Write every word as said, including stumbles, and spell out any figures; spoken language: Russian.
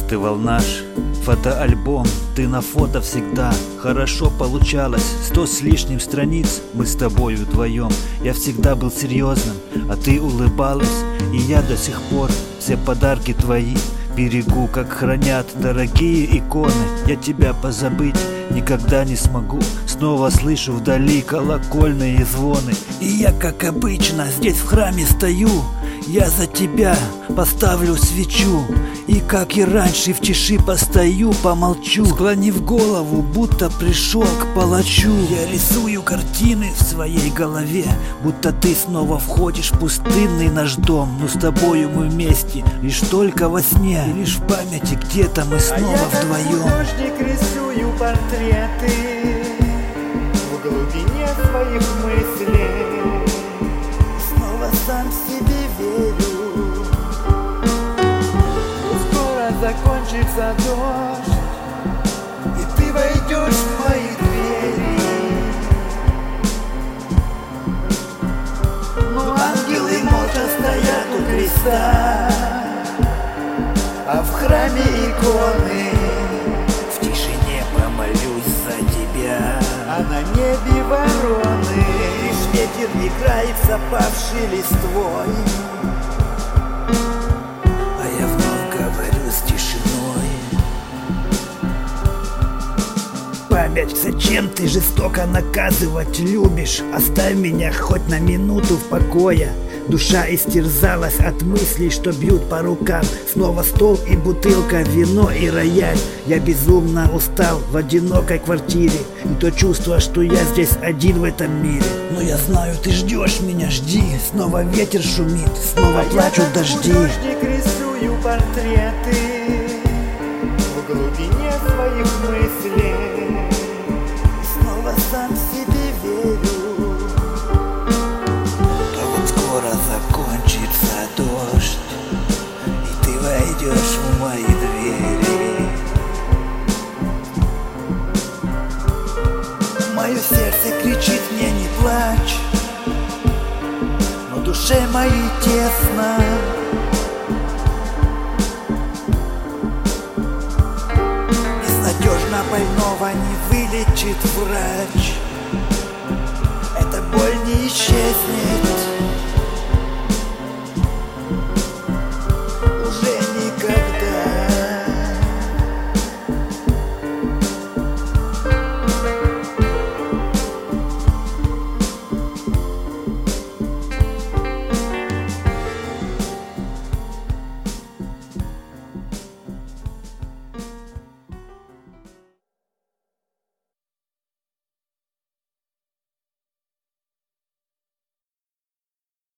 перелистывал наш фотоальбом. Ты на фото всегда хорошо получалось. Сто с лишним страниц мы с тобой вдвоем. Я всегда был серьезным, а ты улыбалась. И я до сих пор все подарки твои берегу, как хранят дорогие иконы. Я тебя позабыть никогда не смогу. Снова слышу вдали колокольные звоны. И я, как обычно, здесь в храме стою. Я за тебя поставлю свечу. И как и раньше в тиши постою, помолчу, склонив голову, будто пришел к палачу. Я рисую картины в своей голове, будто ты снова входишь в пустынный наш дом. Но с тобою мы вместе лишь только во сне, и лишь в памяти где-то мы снова а я, вдвоем. как художник, рисую портреты в глубине своих мыслей. Снова сам себе верю. Закончится дождь, и ты войдешь в мои двери. Но ангелы молча стоят у креста, а в храме иконы. В тишине помолюсь за тебя, а на небе вороны. Лишь ветер играет с опавшей листвой, с тишиной. Память, зачем ты жестоко наказывать любишь? Оставь меня хоть на минуту в покое. Душа истерзалась от мыслей, что бьют по рукам. Снова стол и бутылка, вино и рояль. Я безумно устал в одинокой квартире. И то чувство, что я здесь один в этом мире. Но я знаю, ты ждешь меня, жди. Снова ветер шумит, снова а плачут я, дожди. Художник, рисую портреты в глубине своих мыслей. Снова сам себе верю. То вот скоро закончится дождь, и ты войдешь в мои двери. Мое сердце кричит мне: не плачь, но душе моей тесно. Безнадежно больного не вылечит врач. Эта боль не исчезнет.